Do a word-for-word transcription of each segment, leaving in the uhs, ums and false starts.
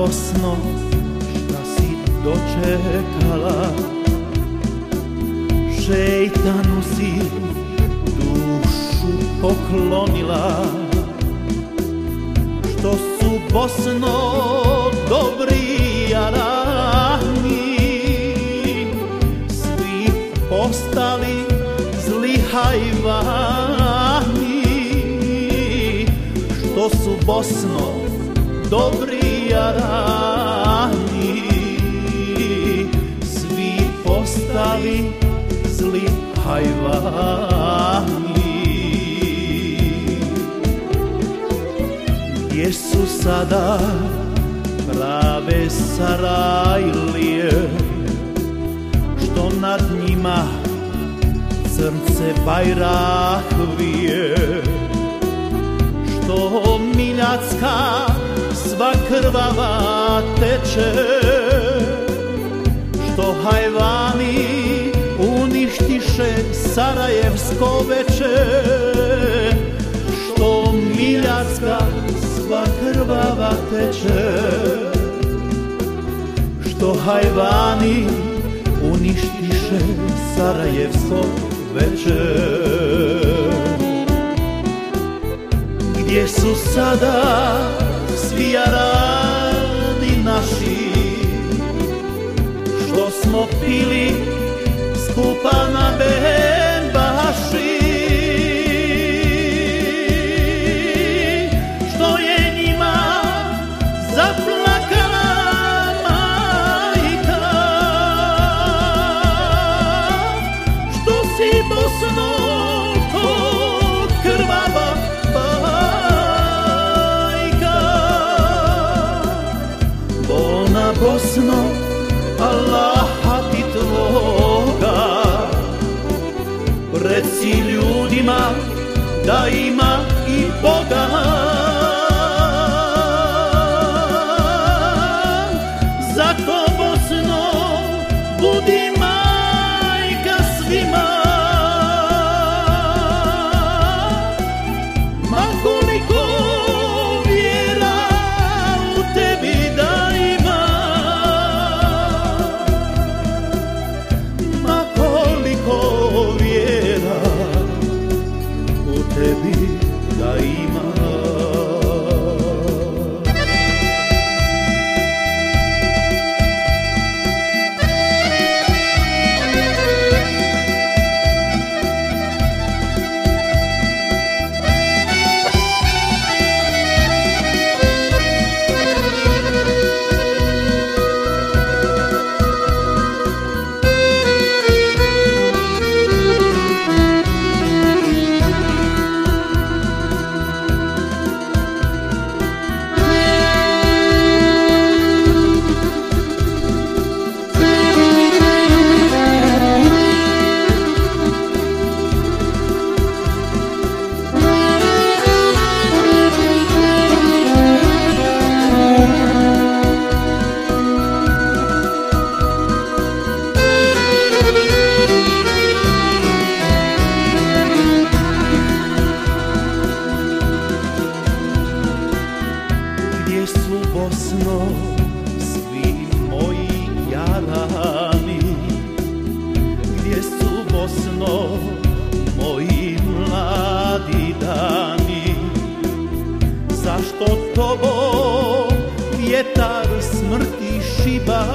radosno šta si dočekala, šejtanu si dušu poklonila. Što su Bosno dobri jarani, svi postali zli hajvani. Što su Bosno dobri jarani, svi postali zli hajvani. Gdje su sada prave Sarajlije, što nad njima crnce bajrak vije? Što Miljacka sva krvava teče, što hajvani uništiše sarajevsko veče? Što Miljacka sva krvava teče, što hajvani uništiše sarajevsko veče? Gdje su sada svi jarani naši, što smo pili skupa na Bembaši? Što je njima zaplakala majka? Što si Bosno ko krvava bajka? Bolna Bosno, Allaha ti tvoga, reci ljudima da ima i Boga. Zato Bosno budi majka svima, ma koliko vjera u tebi da ima, ma koliko vjera u tebi da ima. Gdje su Bosno svi moji jarani, gdje su Bosno moji mladi dani? Zašto tobo vjetar smrti šiba?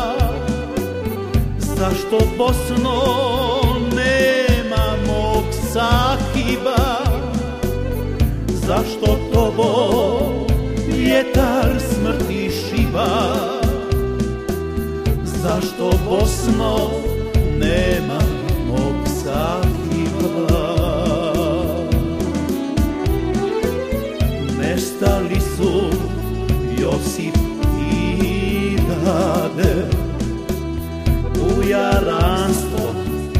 Zašto Bosno nema mog sahiba? Zašto tobo vjetar smrti šiba? Zašto Bosno nema mog sahiba? Nestali su Josip i Dade, u jaranstvo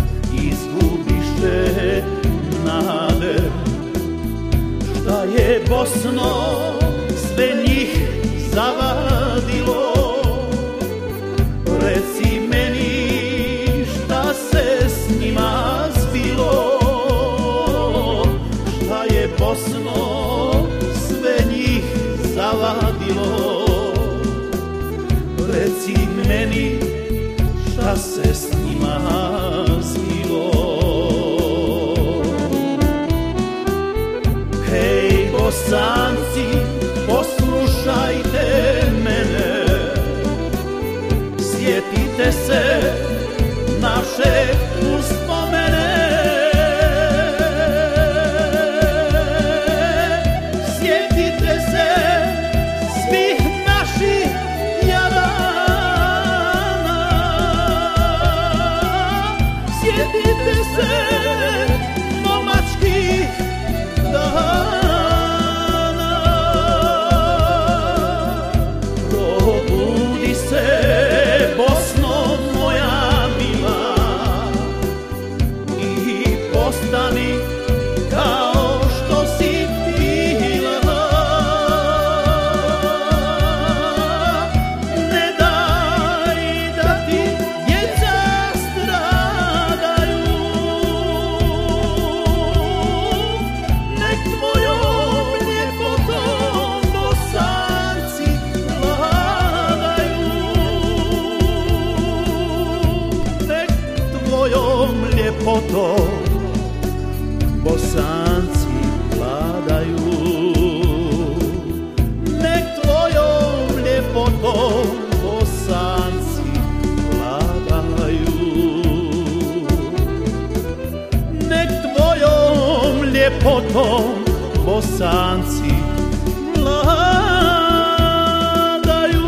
izgubiše nade. Šta je Bosno sve njih zavadilo? Reci meni šta se s njima zbilo? Šta je Bosno sve njih zavadilo? šta se s njima zbilo. Hej Bosanci, poslušajte mene, sjetite se naše uspomene. Sjetite se svih naših jadana. Sjetite se momačkih dana. Probudi se, Bosno moja mila, i postani kao što si bila. Ne daj da ti djeca stradaju, nek tvojom ljepotom Bosanci vladaju. Nek tvojom ljepotom Bosanci vladaju. Nek tvojom ljepotom Bosanci vladaju. Nek tvojom ljepotom Bosanci vladaju.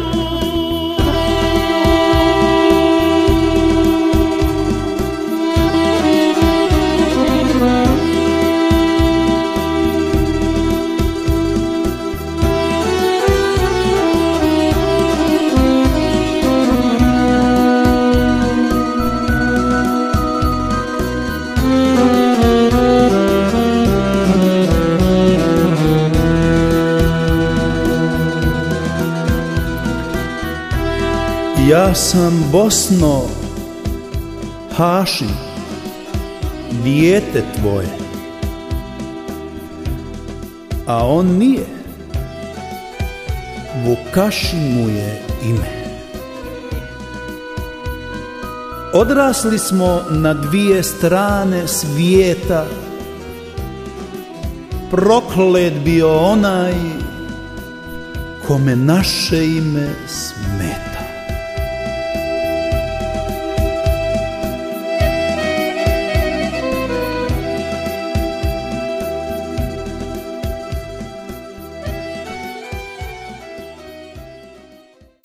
Ja sam Bosno, Hašim, dijete tvoje, a on nije, Vukašin mu je ime. Odrasli smo na dvije strane svijeta, proklet bio onaj kome naše ime smeta.